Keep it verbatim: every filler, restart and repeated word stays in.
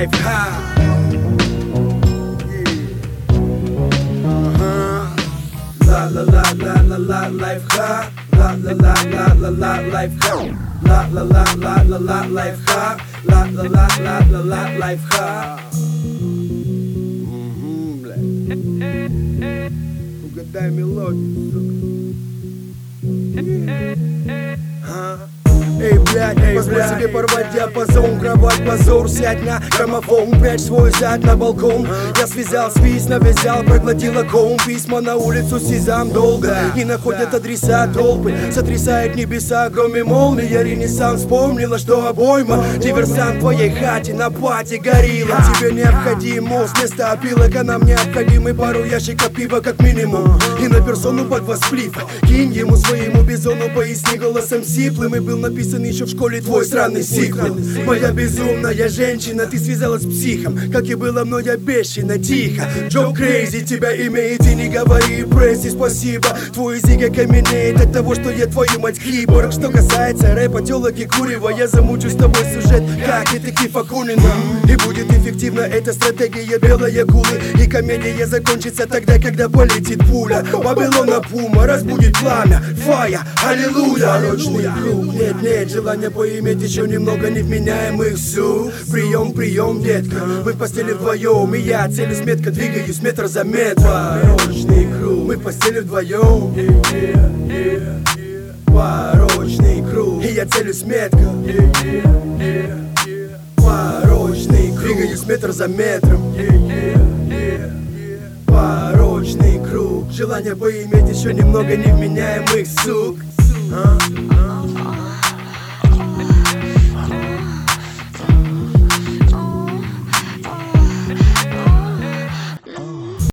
лайфхак. Ла-ла-ла-ла-ла-ла лайфхак. Ла-ла-ла-ла-ла-ла лайфхак. Ла-ла-ла-ла-ла-ла лайфхак. Ла-ла-ла-ла-ла-ла лайфхак. Угадай мелодию, сука. Эй, блядь, эй, позволь блядь, себе порвать диапазон, кровать, позор, сядь на граммофон, прячь свой зад на балкон. Я связал спис, навязал, проглотила ком. Письма на улицу сезам долго, не находят адреса толпы. Сотрясает небеса, громе молнии. Я ренессанс вспомнила, что обойма диверсант в твоей хате на пати горила. Тебе необходим мост, вместо опилок, а нам необходимы пару ящиков пива как минимум. И на персону под два сплифа кинь ему своему бизону, поясни голосом сиплым. И был написан еще в школе твой сраный сиквел. Моя безумная женщина, ты связалась с психом, как и было мной обещано. Тихо, Джо Крейзи тебя имеет, и не говори прессе спасибо. Твой язык окаменеет от того, что я твою мать киборг. Что касается рэпа, телок и курева, я замучу с тобой сюжет, как детектив Акунина. И будет эффективна эта стратегия белой акулы. И комедия закончится тогда, когда полетит пуля. Вавилона Пума разбудит пламя, фая, аллилуйя. Порочный круг, нет, нет, желание поиметь еще немного невменяемых су. Прием, прием, детка, мы в постели вдвоем, и я целюсь метко, двигаюсь метр за метром. Порочный круг, мы в постели вдвоем, yeah, yeah, yeah, yeah. Порочный круг, и я целюсь метко, yeah, yeah, yeah, yeah. Порочный круг, двигаюсь метр за метром, yeah, yeah, yeah, yeah. Порочный круг, желание поиметь еще немного невменяемых сук. А?